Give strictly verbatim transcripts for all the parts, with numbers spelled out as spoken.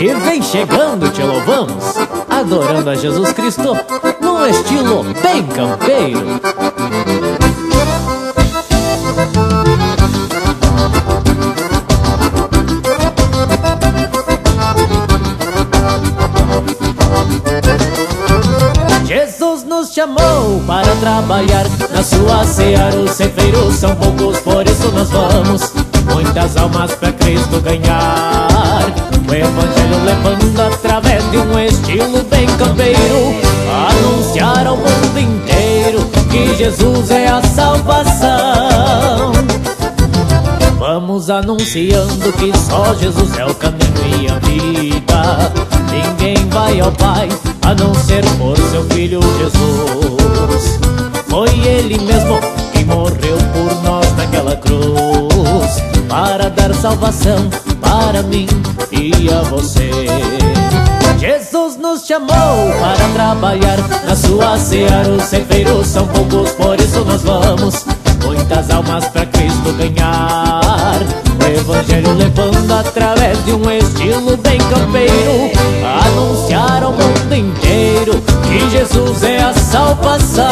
E vem chegando, te louvamos, adorando a Jesus Cristo, num estilo bem campeiro. Jesus nos chamou para trabalhar na sua seara. Os ceifeiros são poucos, por isso nós vamos muitas almas pra Cristo ganhar. O Evangelho levando através de um estilo bem campeiro, anunciar ao mundo inteiro que Jesus é a salvação. Vamos anunciando que só Jesus é o caminho e a vida. Ninguém vai ao Pai a não ser por seu Filho Jesus. Foi Ele mesmo que morreu por nós naquela cruz, para dar salvação para mim e a você. Jesus nos chamou para trabalhar na sua seara. Os ceifeiros são poucos, por isso nós vamos muitas almas pra Cristo ganhar. O Evangelho levando através de um estilo bem campeiro, anunciar ao mundo inteiro que Jesus é a salvação.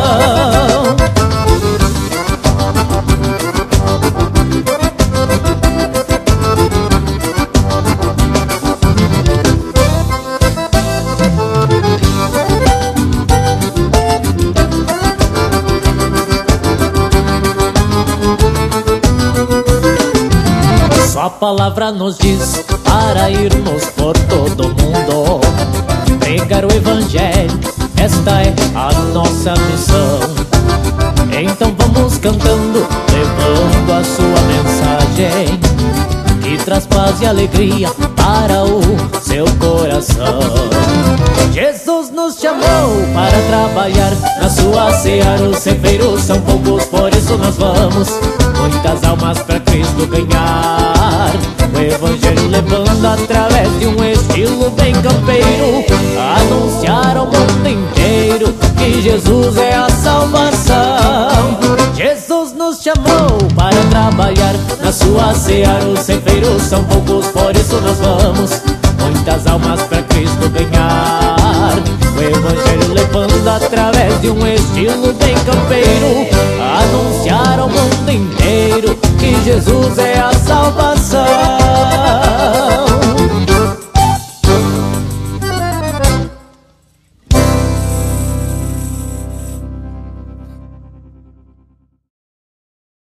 A palavra nos diz para irmos por todo mundo, pregar o Evangelho, esta é a nossa missão. Então vamos cantando, levando a sua mensagem, que traz paz e alegria para o seu coração. Jesus nos chamou para trabalhar na sua seara. Os ceifeiros são poucos, por isso nós vamos muitas almas pra Cristo ganhar. O Evangelho levando através de um estilo bem campeiro, anunciar ao mundo inteiro que Jesus é a salvação. Jesus nos chamou para trabalhar na sua seara. Os ceifeiros são poucos, por isso nós vamos muitas almas pra Cristo ganhar. O Evangelho levando através de um estilo bem campeiro, anunciar ao mundo inteiro que Jesus é a salvação.